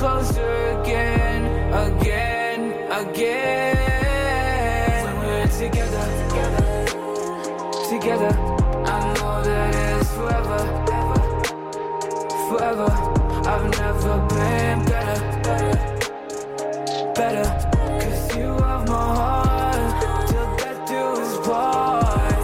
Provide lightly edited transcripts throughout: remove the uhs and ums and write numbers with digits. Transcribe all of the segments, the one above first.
closer again, again, again. When we're together, together, I know that it's forever, forever. I've never been better, better. 'Cause you have my heart till death do us part.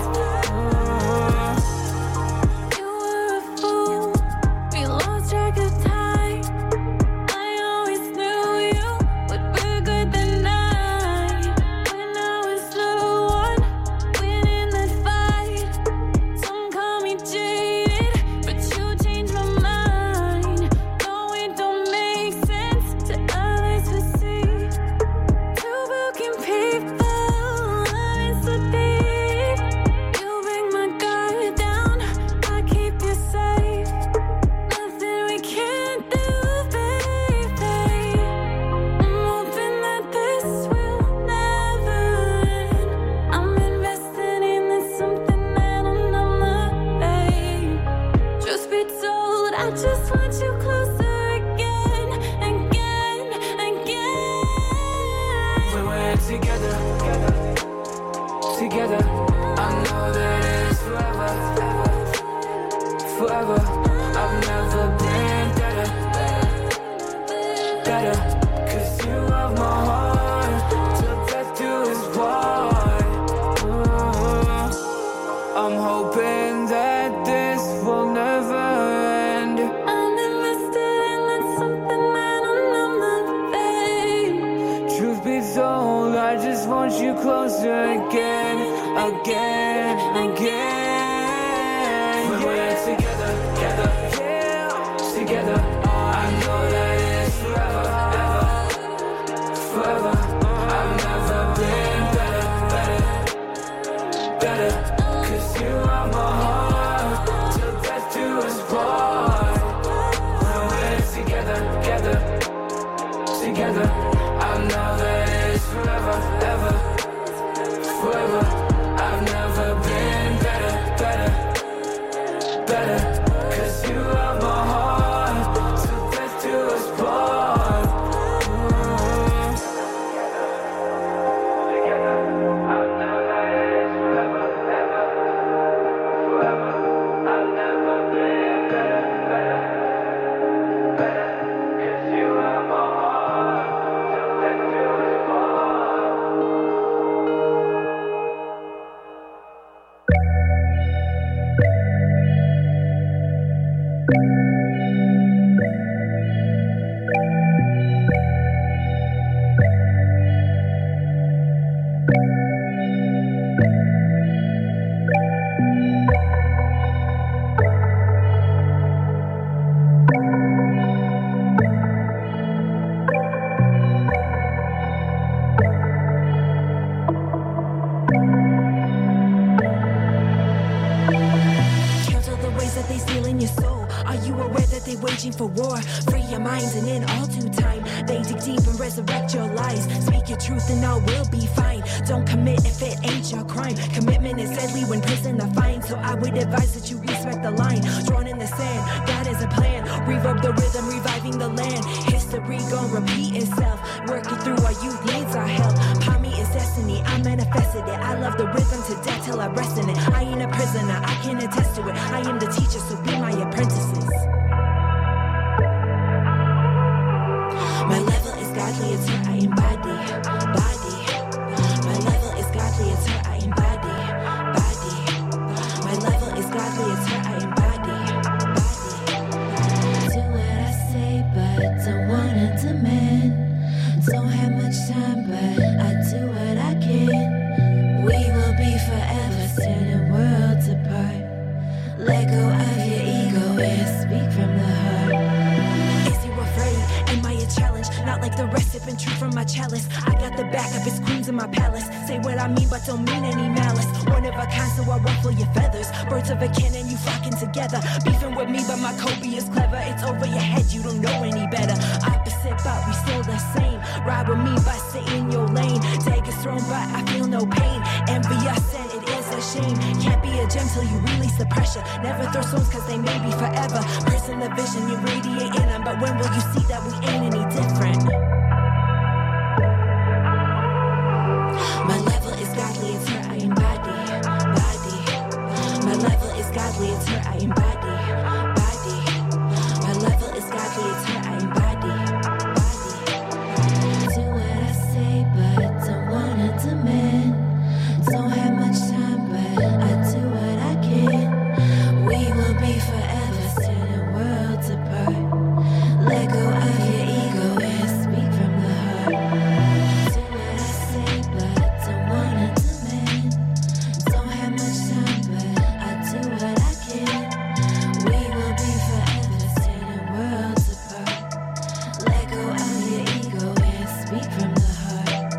You were a fool, we lost track of time. I always knew you would be good the night. When I was the one winning that fight. Some call me jaded, but you changed my mind. No, it don't make sense to others to see. Two broken people loving so deep. You bring my guard down, I keep you safe. Nothing we can't do, baby. I'm hoping that this will never end. I'm invested in this something that I'm not, babe. Truth be told, I just want you closer again, again, again. When we're together, together, I know that it's forever, forever. I've never been better, better. 'Cause you have my heart till death do us part. I'm hoping that this will never end. I'm invested in that something that I'm not, babe. Truth be told, I just want you closer again, again, again. When we're together, together, yeah, together, I know that it's forever, ever, forever. I've never been better, better, better. 'Cause you are my heart till death do us part. When we're together, together, together, I know that it's forever, ever, forever. I've never been better, better, better. 'Cause you have my heart till death do us part. Together, I know that it's forever, ever, forever. I've never been better, better, better. 'Cause you have my heart till death do us part. Cancel the ways that they steal in your soul. Are you aware that they waging for war? Free your minds and in all due time they dig deep and resurrect your lies. Speak your truth and all will be fine. Don't commit if it ain't your crime. Commitment is deadly when prison are fine. So I would advise that you respect the line drawn in the sand. God is a plan. Reverb the rhythm, reviving the land. History gon' repeat itself. Working through our youth needs our help. Pami is destiny, I manifested it. I love the rhythm to death till I rest in it. I ain't a prisoner, I can attest to it. I am the teacher, so be my apprentices. My level is godly, it's what I embody, body. My level is godly, it's what I embody, body. My level is godly, it's what I embody, body. Do what I say, but don't wanna demand. Don't have much time, but I do what I can. We will be forever standing worlds apart. Let go of your ego and speak from the heart. Is you afraid? Am I a challenge? not like the rest, sipping truth from my chalice. I got the back of his queens in my palace. Say what I mean, but don't mean any malice. One of a kind, so I ruffle your feathers. Birds of a cannon, you flocking together. Beefing with me, but my Kobe is clever. It's over your head, you don't know any better. Opposite, but we still the same. Ride with me, but stay in your lane. Tag is thrown, but I feel no pain. Envious, and it is a shame. Can't be a gem till you release the pressure. Never throw stones, cause they may be forever. Personal vision, you radiate in them, but when will you see that we ain't any different? My level is godly, it's her, I am body. My level is godly, it's her, I am body. My level is godly, it's her, I am body. Do what I say, but don't wanna demand. Don't have much time, but I do what I can. We will be forever, standing worlds apart. Let go of your ego and speak from the heart. Do what I say, but don't wanna demand. Don't have much time, but I do what I can. We will be forever, standing worlds apart. Let go of your ego and speak from the heart.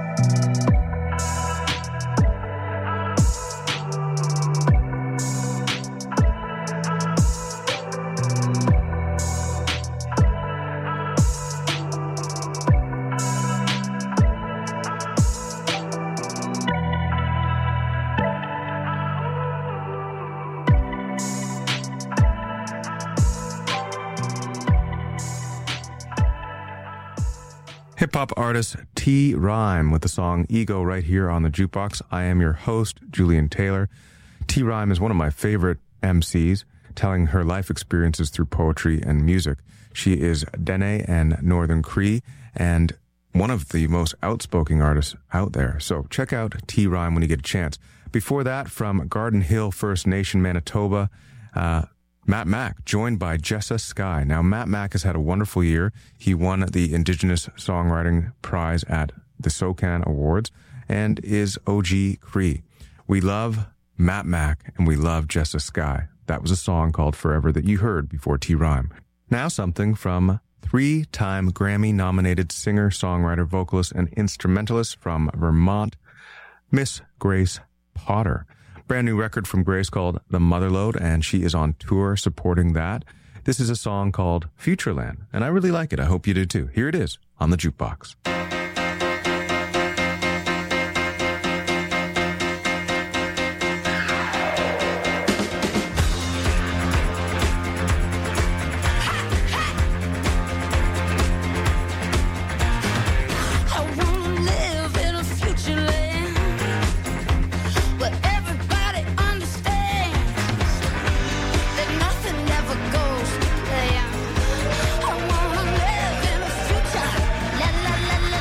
Hip-hop artist T. Rhyme with the song Ego right here on the Jukebox. I am your host, Julian Taylor. T. Rhyme is one of my favorite MCs, telling her life experiences through poetry and music. She is Dene and Northern Cree, and one of the most outspoken artists out there. So check out T. Rhyme when you get a chance. Before that, from Garden Hill First Nation, Manitoba, Matt Mack, joined by Jessa Sky. Now, Matt Mack has had a wonderful year. He won the Indigenous Songwriting Prize at the SOCAN Awards and is OG Cree. We love Matt Mack and we love Jessa Sky. That was a song called Forever that you heard before T. Rhyme. Now something from 3-time Grammy-nominated singer, songwriter, vocalist, and instrumentalist from Vermont, Miss Grace Potter. Brand new record from Grace called The Motherlode, and she is on tour supporting that. This is a song called Futureland, and I really like it. I hope you do too. Here it is on the Jukebox. La la la la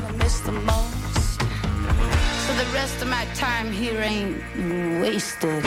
gonna miss the most. So the rest of my time here ain't wasted.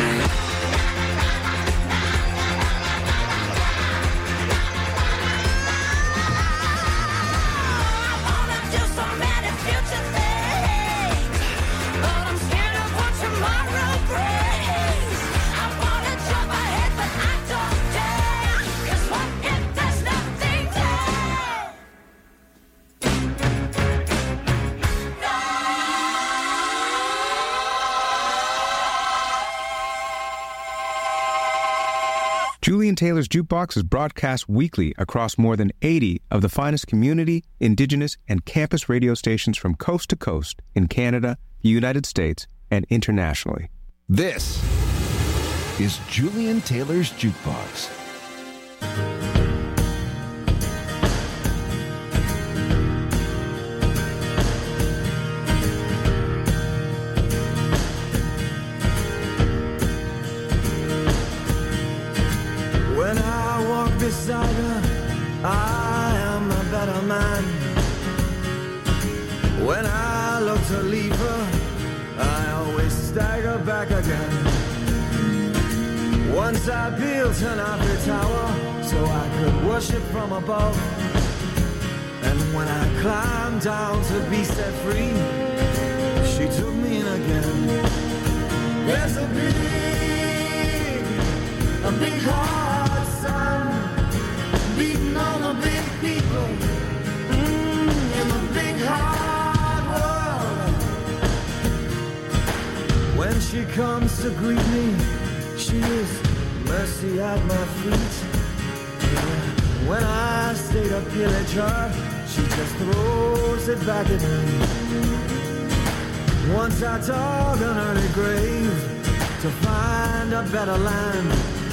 Julian Taylor's Jukebox is broadcast weekly across more than 80 of the finest community, indigenous, and campus radio stations from coast to coast in Canada, the United States, and internationally. This is Julian Taylor's Jukebox. When I walk beside her, I am a better man. When I look to leave her, I always stagger back again. Once I built an ivory tower so I could worship from above. And when I climbed down to be set free, she took me in again. There's a big heart, son, beating on the big people in the big hard world. When she comes to greet me, she is mercy at my feet. When I stay to pillage her, she just throws it back at me. Once I dug an early grave to find a better land,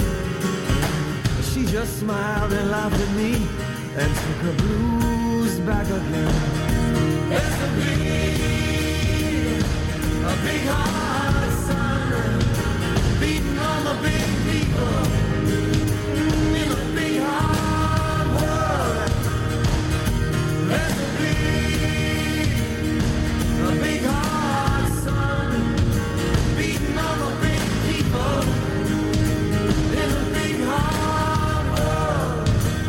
she just smiled and laughed at me and took her blues back again. It's a big heart, son, beating on the big people in a big hard world. There's a big heart, son, beating on the big people in a big hard world.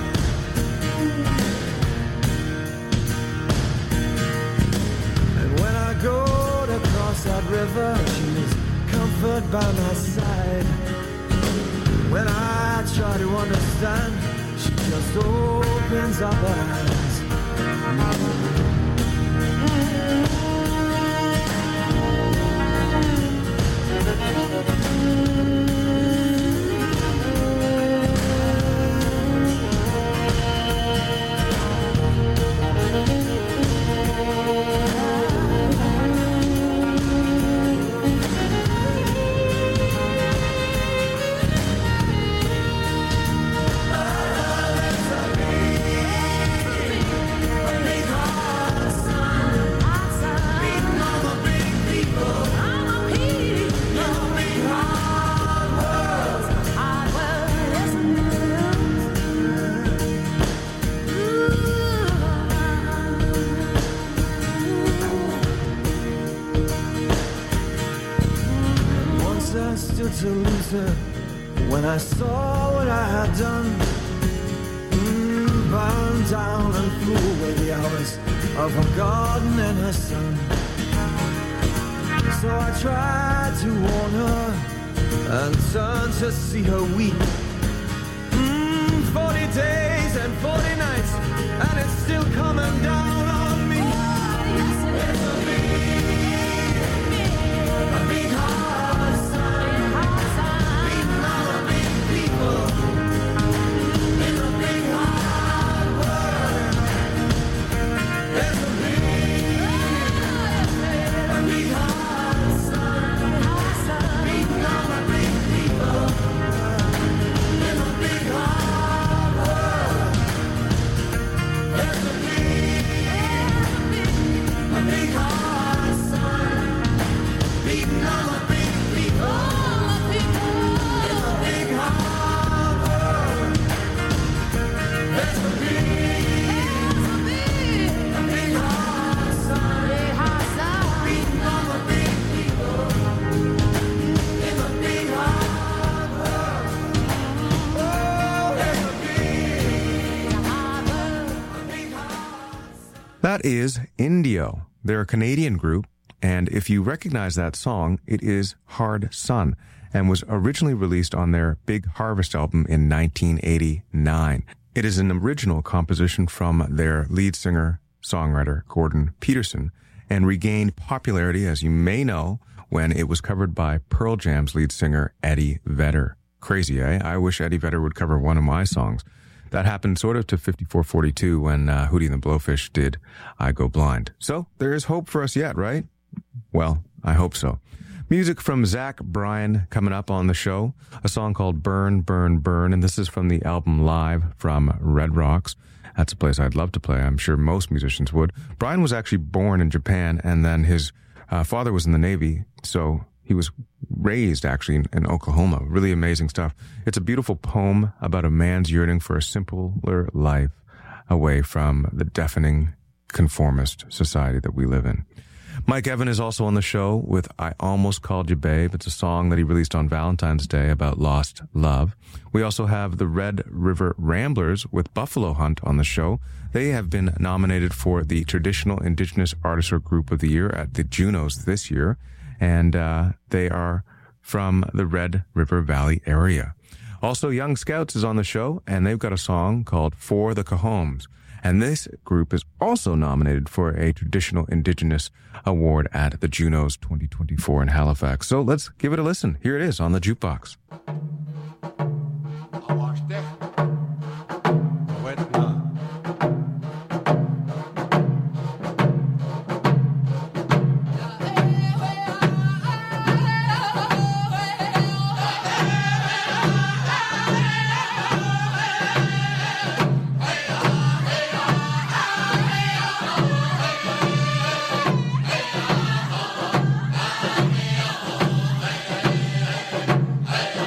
And when I go to cross that river, she is comfort by my side. When I try to understand, she just opens up her eyes. To lose her when I saw what I had done, burned down and flew away the hours of her garden and her son. So I tried to warn her and turned to see her weep. 40 days and 40 nights, and it's still coming down on me. It's a big heart, son. that is Indio. They're a Canadian group, and if you recognize that song, it is Hard Sun, and was originally released on their Big Harvest album in 1989. It is an original composition from their lead singer, songwriter Gordon Peterson, and regained popularity, as you may know, when it was covered by Pearl Jam's lead singer Eddie Vedder. Crazy, eh? I wish Eddie Vedder would cover one of my songs. That happened sort of to 5442 when Hootie and the Blowfish did I Go Blind. So there is hope for us yet, right? Well, I hope so. Music from Zach Bryan coming up on the show. A song called Burn, Burn, Burn, and this is from the album Live from Red Rocks. That's a place I'd love to play. I'm sure most musicians would. Bryan was actually born in Japan, and then his father was in the Navy, so he was raised actually in Oklahoma. Really amazing stuff. It's a beautiful poem about a man's yearning for a simpler life away from the deafening conformist society that we live in. Mike Evan is also on the show with I Almost Called You Babe. It's a song that he released on Valentine's Day about lost love. We also have the Red River Ramblers with Buffalo Hunt on the show. They have been nominated for the Traditional Indigenous Artist or Group of the Year at the Junos this year, and they are from the Red River Valley area. Also, Young Scouts is on the show, and they've got a song called For the Cajoms. And this group is also nominated for a Traditional Indigenous Award at the Junos 2024 in Halifax. So let's give it a listen. Here it is on the Jukebox. Hey!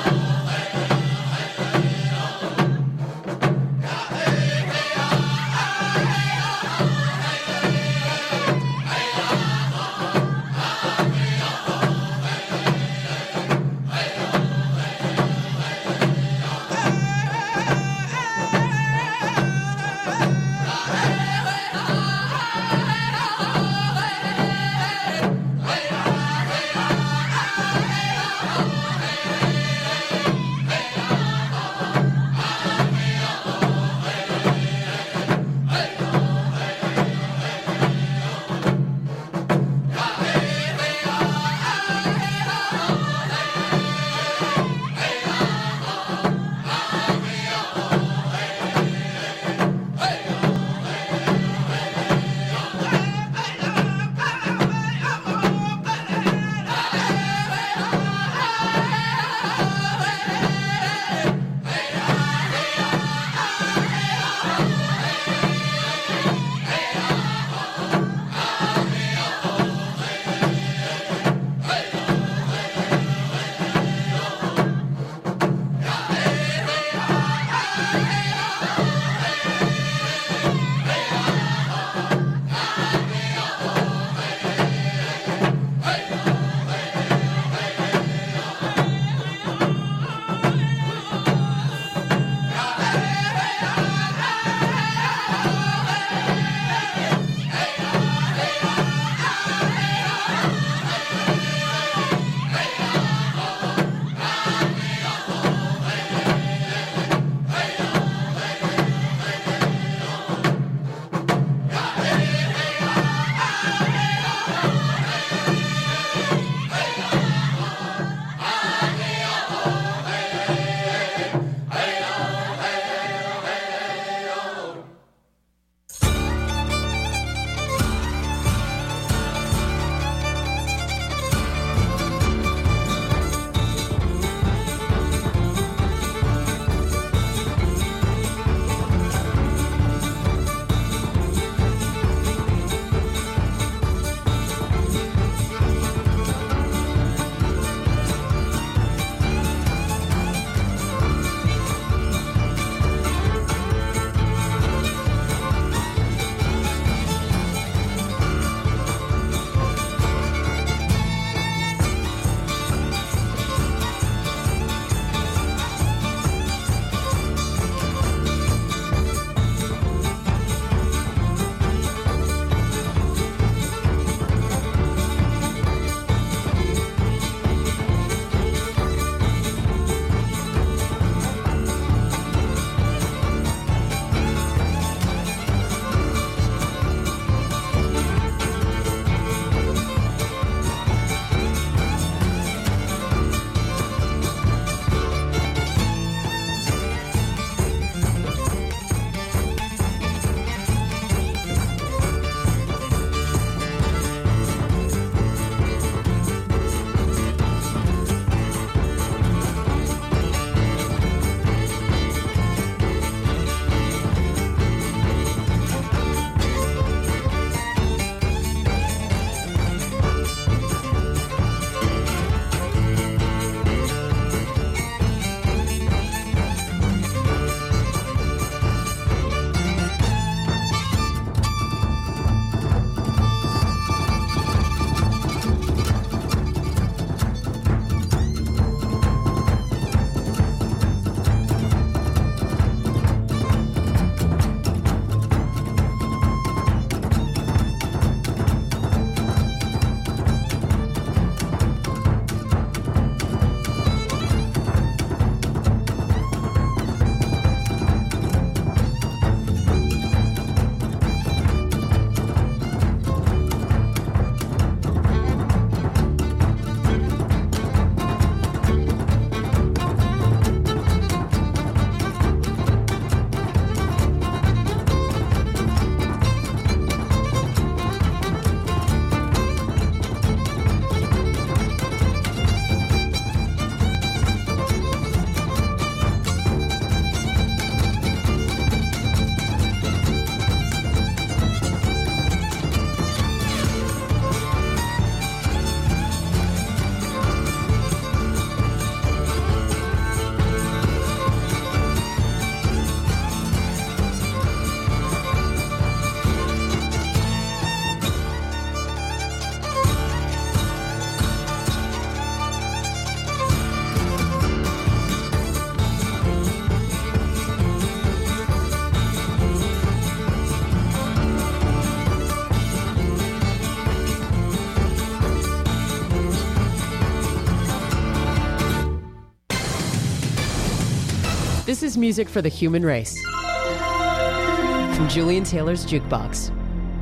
This is music for the human race. From Julian Taylor's Jukebox.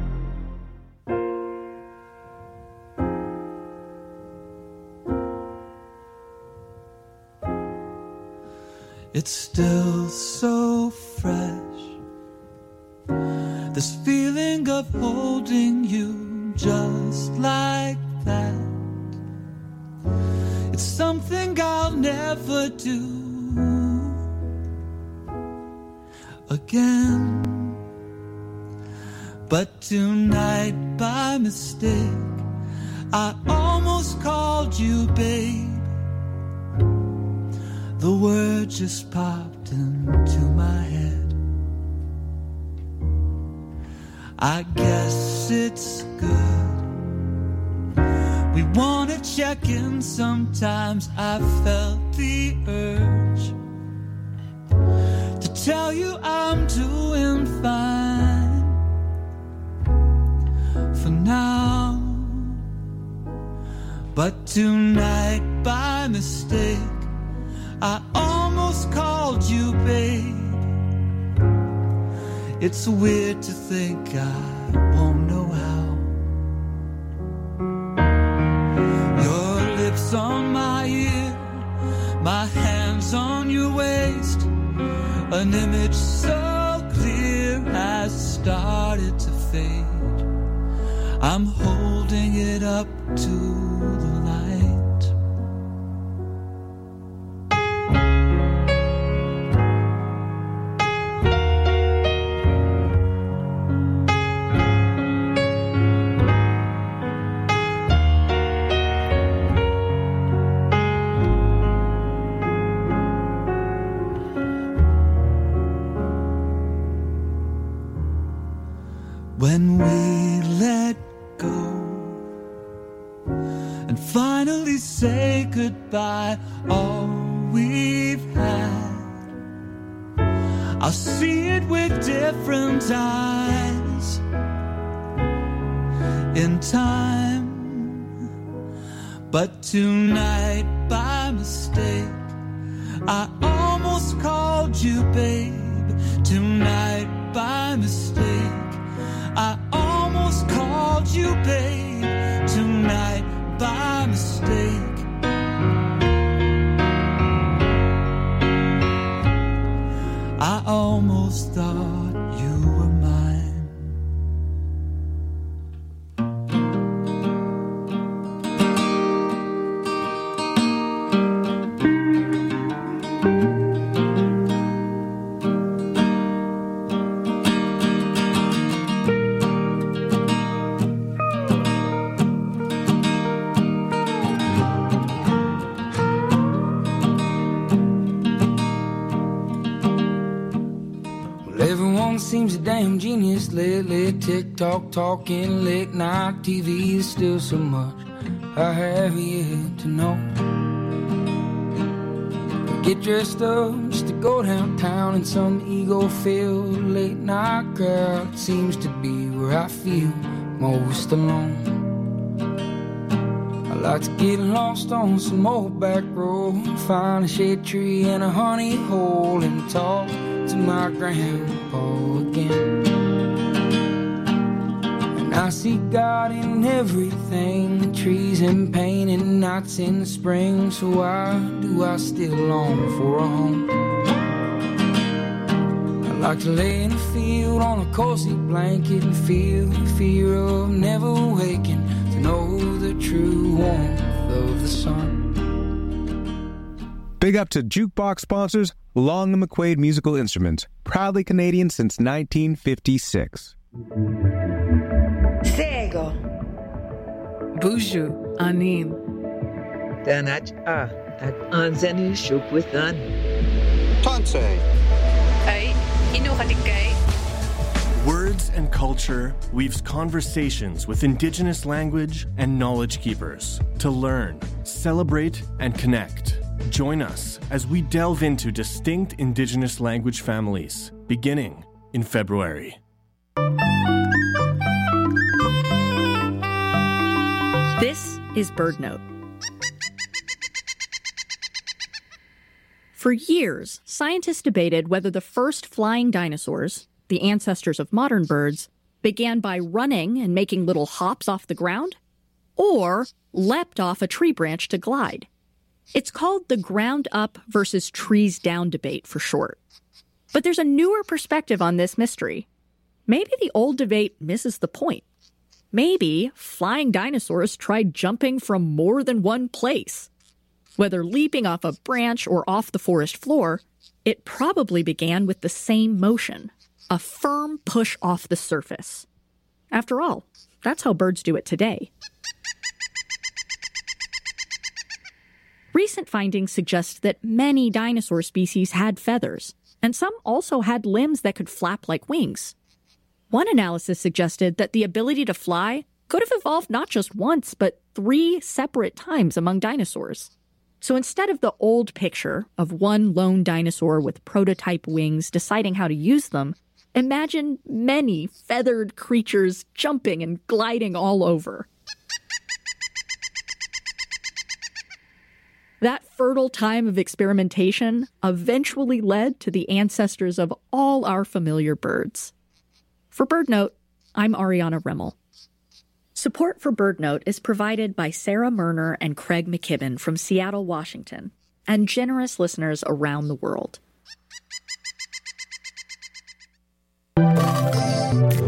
It's still so fresh, this feeling of holding you just like that. It's something I'll never do again. But tonight, by mistake, I almost called you babe. The word just popped into my head. I guess it's good. We wanna check in sometimes. I felt the urge to tell you I'm doing fine for now. But tonight, by mistake, I almost called you babe. It's weird to think I won't know how. Your lips on my ear, my hands on your waist. An image so clear has started to fade. I'm holding it up to the light. When we let go and finally say goodbye, all we've had, I'll see it with different eyes in time. But tonight, by mistake, I almost called you babe. Tonight, by mistake, I almost called you babe. Tonight, by mistake. I almost thought you were mine. Seems a damn genius lately. TikTok talking, late night TV is still so much I have yet to know. Get dressed up just to go downtown in some ego-filled late night crowd. Seems to be where I feel most alone. I like to get lost on some old back road, find a shade tree and a honey hole and talk to my grandpa again. And I see God in everything, trees and pain and nights in the spring. So why do I still long for a home? I like to lay in a field on a cozy blanket and feel the fear of never waking, to know the true warmth of the sun. Big up to Jukebox sponsors Long & McQuaid Musical Instruments, proudly Canadian since 1956. Sego. Buju Anim. Danach at Anzani Shukwitan. Tansei. Ay, Inuhatikay. Words and Culture weaves conversations with Indigenous language and knowledge keepers to learn, celebrate, and connect. Join us as we delve into distinct Indigenous language families, beginning in February. This is BirdNote. For years, scientists debated whether the first flying dinosaurs, the ancestors of modern birds, began by running and making little hops off the ground, or leapt off a tree branch to glide. It's called the ground up versus trees down debate for short. But there's a newer perspective on this mystery. Maybe the old debate misses the point. Maybe flying dinosaurs tried jumping from more than one place. Whether leaping off a branch or off the forest floor, it probably began with the same motion, a firm push off the surface. After all, that's how birds do it today. Recent findings suggest that many dinosaur species had feathers, and some also had limbs that could flap like wings. One analysis suggested that the ability to fly could have evolved not just once, but 3 separate times among dinosaurs. So instead of the old picture of one lone dinosaur with prototype wings deciding how to use them, imagine many feathered creatures jumping and gliding all over. That fertile time of experimentation eventually led to the ancestors of all our familiar birds. For BirdNote, I'm Ariana Remmel. Support for BirdNote is provided by Sarah Murner and Craig McKibben from Seattle, Washington, and generous listeners around the world.